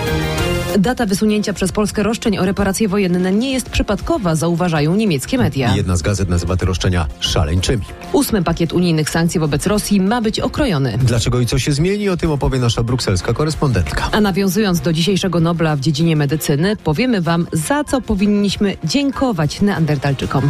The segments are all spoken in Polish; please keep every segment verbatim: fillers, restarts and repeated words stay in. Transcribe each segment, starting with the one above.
Data wysunięcia przez Polskę roszczeń o reparacje wojenne nie jest przypadkowa, zauważają niemieckie media. Jedna z gazet nazywa te roszczenia szaleńczymi. Ósmy pakiet unijnych sankcji wobec Rosji ma być okrojony. Dlaczego i co się zmieni? O tym opowie nasza brukselska korespondentka. A nawiązując do dzisiejszego Nobla w dziedzinie medycyny, powiemy wam, za co powinniśmy dziękować Neandertalczykom.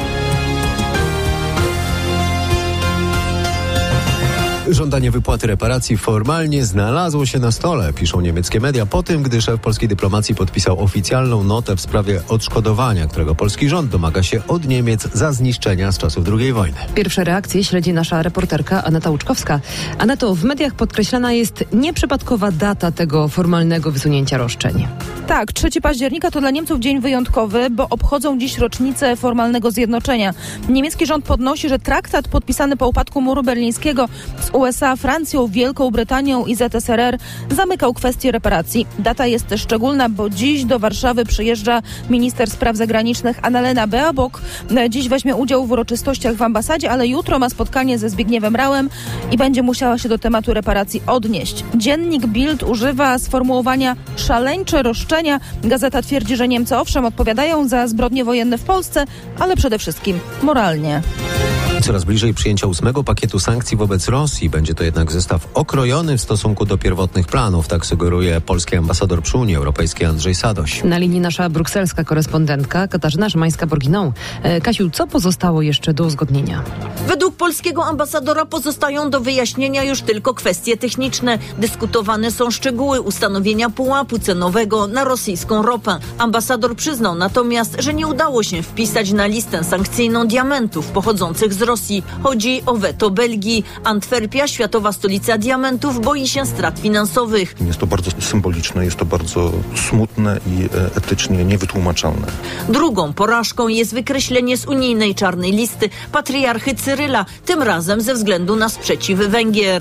Żądanie wypłaty reparacji formalnie znalazło się na stole, piszą niemieckie media, po tym, gdy szef polskiej dyplomacji podpisał oficjalną notę w sprawie odszkodowania, którego polski rząd domaga się od Niemiec za zniszczenia z czasów drugiej wojny. Pierwsze reakcje śledzi nasza reporterka Aneta Łuczkowska. Aneto, w mediach podkreślana jest nieprzypadkowa data tego formalnego wysunięcia roszczeń. Tak, trzeciego października to dla Niemców dzień wyjątkowy, bo obchodzą dziś rocznicę formalnego zjednoczenia. Niemiecki rząd podnosi, że traktat podpisany po upadku muru berlińskiego z U S A, Francją, Wielką Brytanią i Z S R R zamykał kwestię reparacji. Data jest też szczególna, bo dziś do Warszawy przyjeżdża minister spraw zagranicznych Annalena Baerbock. Dziś weźmie udział w uroczystościach w ambasadzie, ale jutro ma spotkanie ze Zbigniewem Rauem i będzie musiała się do tematu reparacji odnieść. Dziennik Bild używa sformułowania szaleńcze roszczenia. Gazeta twierdzi, że Niemcy owszem odpowiadają za zbrodnie wojenne w Polsce, ale przede wszystkim moralnie. Coraz bliżej przyjęcia ósmego pakietu sankcji wobec Rosji. Będzie to jednak zestaw okrojony w stosunku do pierwotnych planów, tak sugeruje polski ambasador przy Unii Europejskiej Andrzej Sadoś. Na linii nasza brukselska korespondentka Katarzyna Szymańska-Borginą. E, Kasiu, co pozostało jeszcze do uzgodnienia? Według polskiego ambasadora pozostają do wyjaśnienia już tylko kwestie techniczne. Dyskutowane są szczegóły ustanowienia pułapu cenowego na rosyjską ropę. Ambasador przyznał natomiast, że nie udało się wpisać na listę sankcyjną diamentów pochodzących z Rosji. Chodzi o weto Belgii. Antwerpia, światowa stolica diamentów, boi się strat finansowych. Jest to bardzo symboliczne, jest to bardzo smutne i etycznie niewytłumaczalne. Drugą porażką jest wykreślenie z unijnej czarnej listy patriarchy Cyryla, tym razem ze względu na sprzeciw Węgier.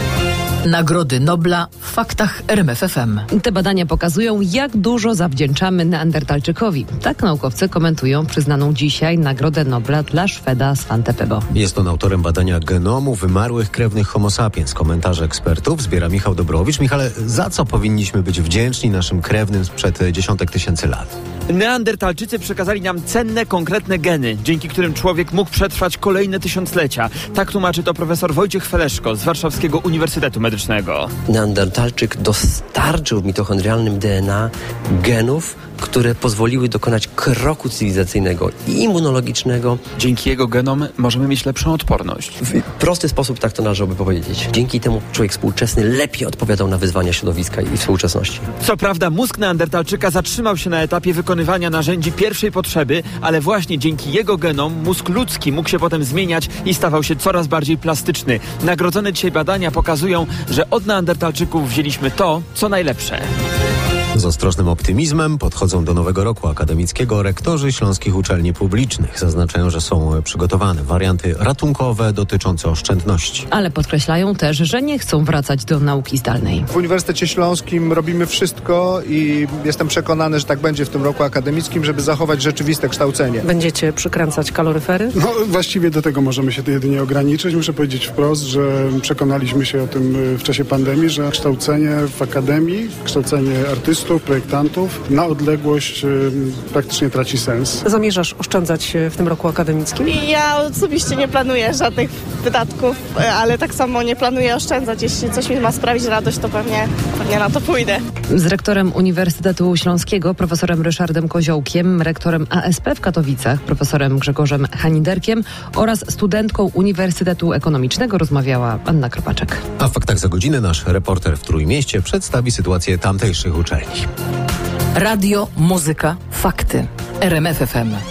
Nagrody Nobla w faktach R M F F M. Te badania pokazują, jak dużo zawdzięczamy Neandertalczykowi. Tak naukowcy komentują przyznaną dzisiaj Nagrodę Nobla dla Szweda Svante Pääbo. Jest on autorem badania genomu wymarłych krewnych Homo sapiens. Komentarze ekspertów zbiera Michał Dobrowicz. Michale, za co powinniśmy być wdzięczni naszym krewnym sprzed dziesiątek tysięcy lat? Neandertalczycy przekazali nam cenne, konkretne geny, dzięki którym człowiek mógł przetrwać kolejne tysiąclecia. Tak tłumaczy to profesor Wojciech Feleszko z Warszawskiego Uniwersytetu Medycznego. Neandertalczyk dostarczył w mitochondrialnym D N A genów, które pozwoliły dokonać kroku cywilizacyjnego i immunologicznego. Dzięki jego genom możemy mieć lepszą odporność. W prosty sposób tak to należałoby powiedzieć. Dzięki temu człowiek współczesny lepiej odpowiadał na wyzwania środowiska i współczesności. Co prawda mózg Neandertalczyka zatrzymał się na etapie wykonywania narzędzi pierwszej potrzeby, ale właśnie dzięki jego genom mózg ludzki mógł się potem zmieniać i stawał się coraz bardziej plastyczny. Nagrodzone dzisiaj badania pokazują, że od Neandertalczyków wzięliśmy to, co najlepsze. Z ostrożnym optymizmem podchodzą do nowego roku akademickiego rektorzy śląskich uczelni publicznych. Zaznaczają, że są przygotowane warianty ratunkowe dotyczące oszczędności. Ale podkreślają też, że nie chcą wracać do nauki zdalnej. W Uniwersytecie Śląskim robimy wszystko i jestem przekonany, że tak będzie w tym roku akademickim, żeby zachować rzeczywiste kształcenie. Będziecie przykręcać kaloryfery? No właściwie do tego możemy się jedynie ograniczyć. Muszę powiedzieć wprost, że przekonaliśmy się o tym w czasie pandemii, że kształcenie w akademii, kształcenie artystów, projektantów na odległość y, praktycznie traci sens. Zamierzasz oszczędzać w tym roku akademickim? Ja osobiście nie planuję żadnych wydatków, ale tak samo nie planuję oszczędzać. Jeśli coś mi ma sprawić radość, to pewnie, pewnie na to pójdę. Z rektorem Uniwersytetu Śląskiego, profesorem Ryszardem Koziołkiem, rektorem A S P w Katowicach, profesorem Grzegorzem Haniderkiem oraz studentką Uniwersytetu Ekonomicznego rozmawiała Anna Kropaczek. A w faktach za godzinę nasz reporter w Trójmieście przedstawi sytuację tamtejszych uczelni. Radio, muzyka, fakty. R M F F M.